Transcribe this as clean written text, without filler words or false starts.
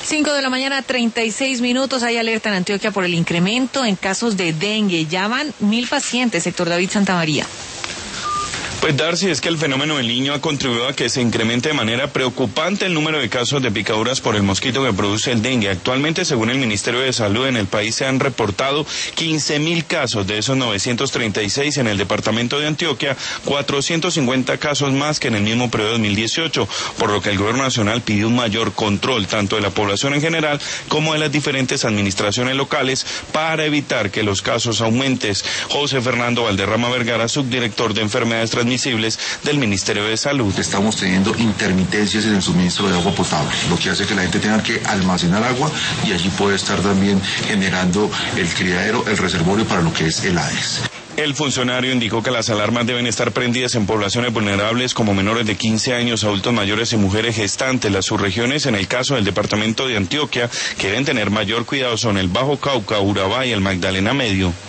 5:36 a.m. Hay alerta en Antioquia por el incremento en casos de dengue. Ya van 1.000 pacientes, sector David Santamaría. Pues Darcy, es que el fenómeno del Niño ha contribuido a que se incremente de manera preocupante el número de casos de picaduras por el mosquito que produce el dengue. Actualmente, según el Ministerio de Salud, en el país se han reportado 15.000 casos, de esos 936 en el departamento de Antioquia, 450 casos más que en el mismo periodo de 2018, por lo que el gobierno nacional pidió un mayor control tanto de la población en general como de las diferentes administraciones locales para evitar que los casos aumenten. José Fernando Valderrama Vergara, subdirector de enfermedades transmisibles del Ministerio de Salud. Estamos teniendo intermitencias en el suministro de agua potable, lo que hace que la gente tenga que almacenar agua y allí puede estar también generando el criadero, el reservorio para lo que es el AES. El funcionario indicó que las alarmas deben estar prendidas en poblaciones vulnerables como menores de 15 años, adultos mayores y mujeres gestantes. Las subregiones, en el caso del departamento de Antioquia, que deben tener mayor cuidado son el Bajo Cauca, Urabá y el Magdalena Medio.